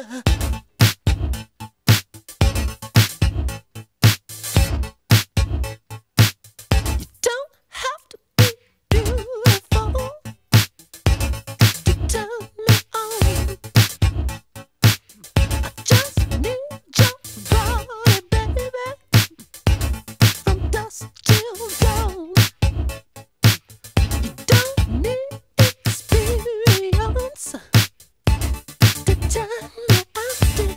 don't have to be beautiful to turn me on. I just need your body, baby, from dusk till dawn. You don't need experience to turn me on.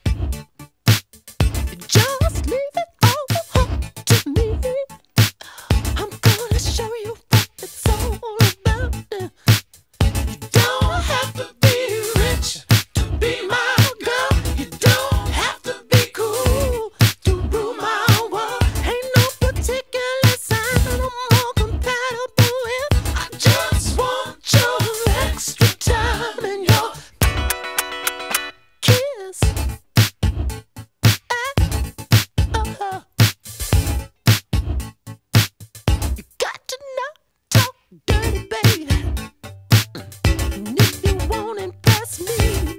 Just leave it all up to me. I'm gonna show you what it's all about. You don't have to be rich to be my girl. You don't have to be cool to rule my world. Ain't no particular sign I'm more compatible with. I just want your extra time and your kiss. You got to not talk dirty, baby. And if you won't impress me,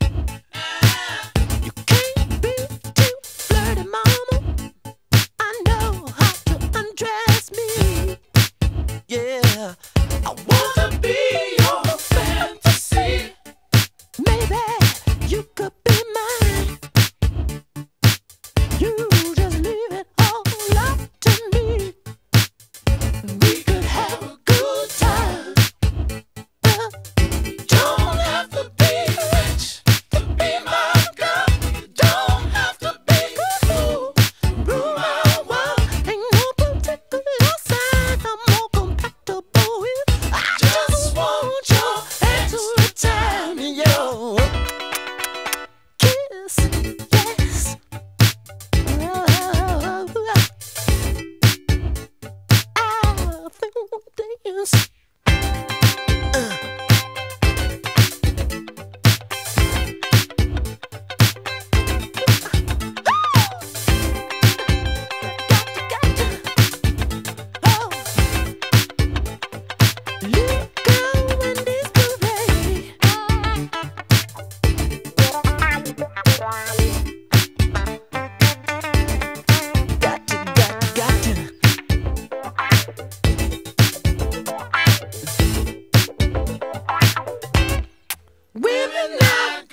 you can't be too flirty, mama. I know how to undress me. Yeah, I wanna be your fantasy. Maybe you could be mine. You just leave it all up to me. We could have a good time. Don't have to be rich to be my girl. You don't have to be cool, rule my world. Ain't no particular sign I'm more compatible with. I just want your extra time and your kiss. Yes. I think dance. Women now.